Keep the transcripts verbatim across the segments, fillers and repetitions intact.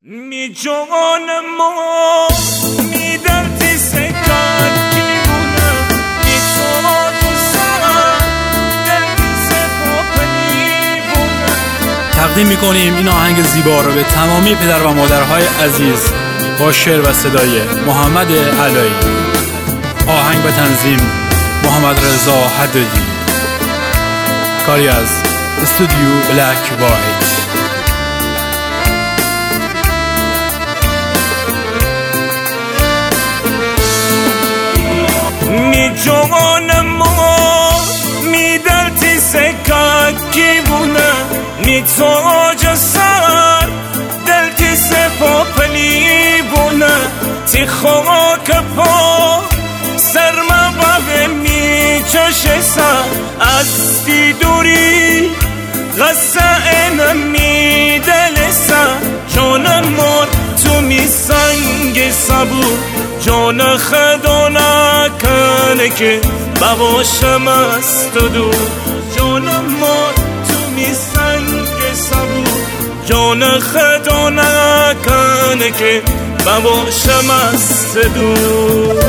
می جان ما می دلتی سکت میمونم می تو تو سرم دلتی سپاپنی بونم. تقدیم میکنیم این آهنگ زیبا رو به تمامی پدر و مادرهای عزیز با شعر و صدای محمد علایی. آهنگ به تنظیم محمد رضا حدادی. کاری از استودیو بلک وایت. می جوان ما می دلتی سککی بونه می تاج سر دلتی سپاپلی بونه تی خاک پا سرما بغه می چشه سر از دی دوری غصه اینم می دل سر جانم مار تو می سنگ صبور جان خدا نکنه که بواشم از تو دور جانم مار تو می سنگ صبور جان خدا نکنه که بواشم از تو دور.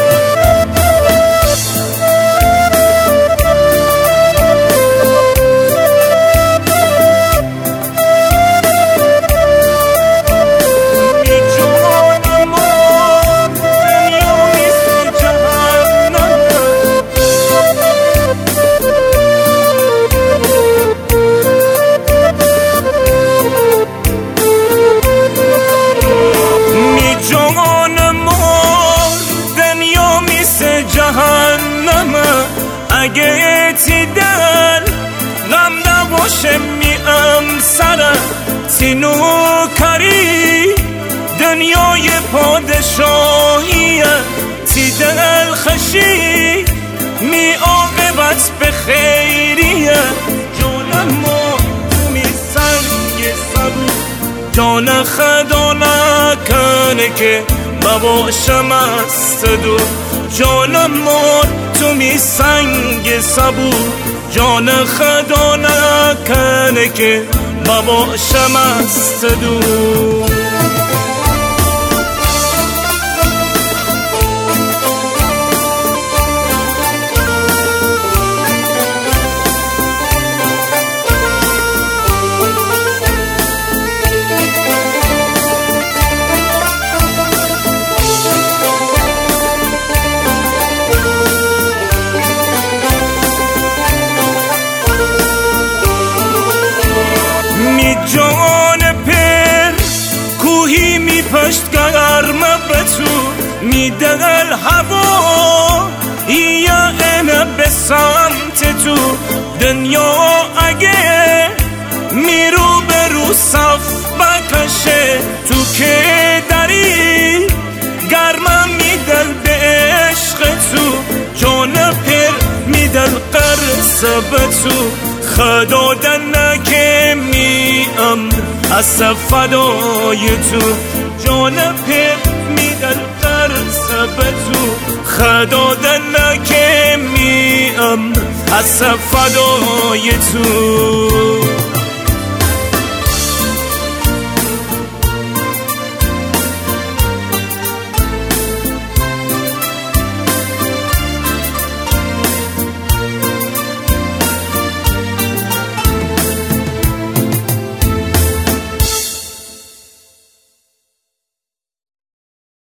اگه تی دل غم نباشه میم سر تی نوکری دنیای پادشاهیه تی دل خشی می عاقبت به خیریه جان ما تو می سنگ صبور جان خدا نکنه که بباشم از دور جانم ما تو می سنگ صبور جان خدا نکنه که بباشم از دور. جان پر کوهی می پشت گرم به تو می دل هوا یا اینه به سمت تو دنیا اگه می رو به رو صف بکشه تو که داری گرم می دل به عشق تو جان پر می دل قرص به تو خدا دنه که می ام از فدای تو جان پر می دل قرص به تو خدا دنه که می ام از فدای تو.